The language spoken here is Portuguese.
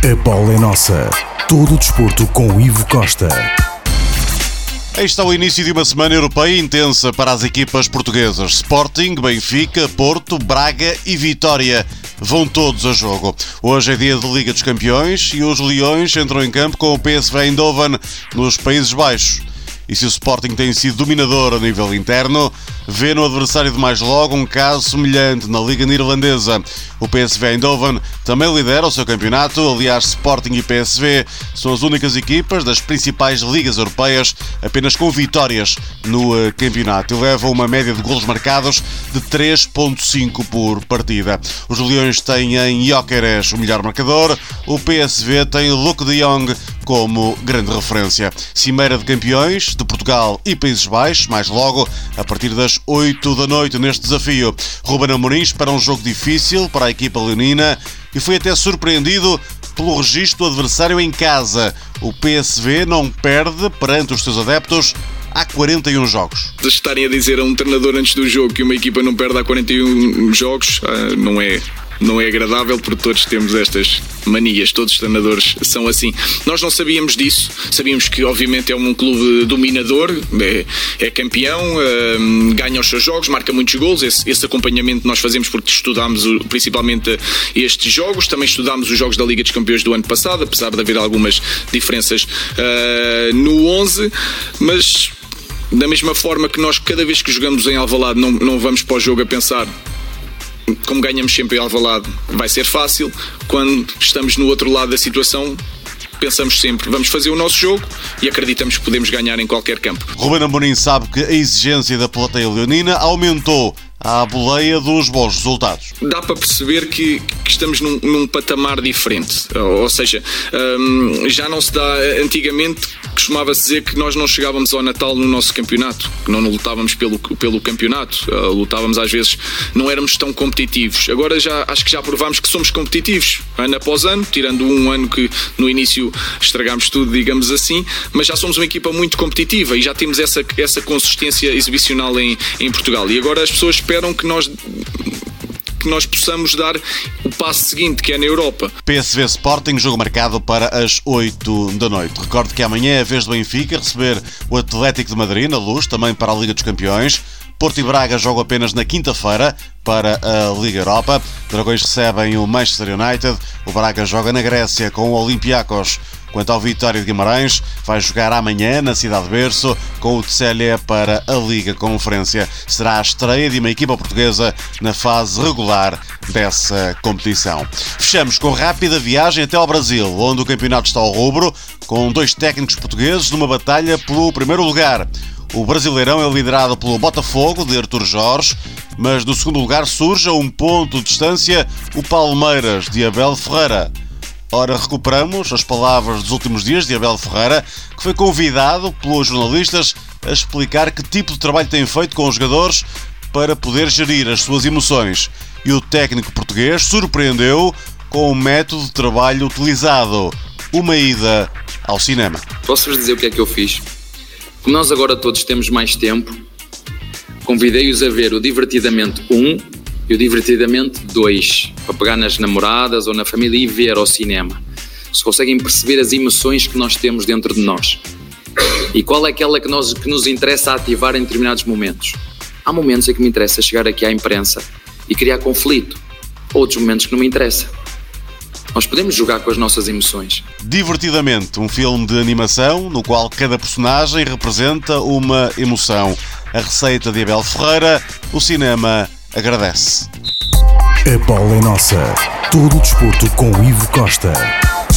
A bola é nossa. Todo o desporto com Ivo Costa. Aí está o início de uma semana europeia intensa para as equipas portuguesas. Sporting, Benfica, Porto, Braga e Vitória vão todos a jogo. Hoje é dia de Liga dos Campeões e os Leões entram em campo com o PSV Eindhoven nos Países Baixos. E se o Sporting tem sido dominador a nível interno, vê no adversário de mais logo um caso semelhante na Liga Neerlandesa. O PSV Eindhoven também lidera o seu campeonato. Aliás, Sporting e PSV são as únicas equipas das principais ligas europeias apenas com vitórias no campeonato e levam uma média de golos marcados de 3.5 por partida. Os Leões têm em Gyökeres o melhor marcador. O PSV tem Luuk de Jong como grande referência. Cimeira de campeões de Portugal e Países Baixos, mais logo, a partir das 8 da noite neste desafio. Ruben Amorim espera um jogo difícil para a equipa leonina e foi até surpreendido pelo registro do adversário em casa. O PSV não perde perante os seus adeptos há 41 jogos. Estarem a dizer a um treinador antes do jogo que uma equipa não perde há 41 jogos, não é agradável, porque todos temos estas manias, todos os treinadores são assim. Nós não sabíamos disso, sabíamos que obviamente é um clube dominador, é campeão, ganha os seus jogos, marca muitos golos. Esse acompanhamento nós fazemos porque estudámos principalmente estes jogos, também estudámos os jogos da Liga dos Campeões do ano passado, apesar de haver algumas diferenças no 11, mas da mesma forma que nós cada vez que jogamos em Alvalade não vamos para o jogo a pensar como ganhamos sempre em Alvalade vai ser fácil. Quando estamos no outro lado da situação, pensamos sempre, vamos fazer o nosso jogo e acreditamos que podemos ganhar em qualquer campo. Ruben Amorim sabe que a exigência da plateia leonina aumentou à boleia dos bons resultados. Dá para perceber que estamos num patamar diferente, ou seja, já não se dá. Antigamente costumava-se dizer que nós não chegávamos ao Natal no nosso campeonato, que não lutávamos pelo campeonato, lutávamos às vezes, não éramos tão competitivos. Agora acho que já provámos que somos competitivos, ano após ano, tirando um ano que no início estragámos tudo, digamos assim, mas já somos uma equipa muito competitiva e já temos essa consistência exibicional em Portugal. E agora as pessoas esperam que nós possamos dar o passo seguinte, que é na Europa. PSV Sporting, jogo marcado para as 8 da noite. Recordo que amanhã é a vez do Benfica receber o Atlético de Madrid na Luz, também para a Liga dos Campeões. Porto e Braga jogam apenas na quinta-feira para a Liga Europa. Dragões recebem o Manchester United. O Braga joga na Grécia com o Olympiacos. Quanto ao Vitória de Guimarães, vai jogar amanhã na Cidade de Berço com o Tselé para a Liga Conferência. Será a estreia de uma equipa portuguesa na fase regular dessa competição. Fechamos com rápida viagem até ao Brasil, onde o campeonato está ao rubro, com dois técnicos portugueses numa batalha pelo primeiro lugar. O Brasileirão é liderado pelo Botafogo, de Artur Jorge, mas do segundo lugar surge a um ponto de distância o Palmeiras, de Abel Ferreira. Ora, recuperamos as palavras dos últimos dias de Abel Ferreira, que foi convidado pelos jornalistas a explicar que tipo de trabalho tem feito com os jogadores para poder gerir as suas emoções. E o técnico português surpreendeu com o método de trabalho utilizado: uma ida ao cinema. Posso-vos dizer o que é que eu fiz? Como nós agora todos temos mais tempo, convidei-os a ver o Divertidamente 1 e o Divertidamente 2, para pegar nas namoradas ou na família e ver ao cinema. Se conseguem perceber as emoções que nós temos dentro de nós e qual é aquela que nos interessa ativar em determinados momentos. Há momentos em que me interessa chegar aqui à imprensa e criar conflito, outros momentos que não me interessa. Nós podemos jogar com as nossas emoções. Divertidamente, um filme de animação no qual cada personagem representa uma emoção. A receita de Abel Ferreira, o cinema agradece. A bola é nossa. Todo o desporto com Ivo Costa.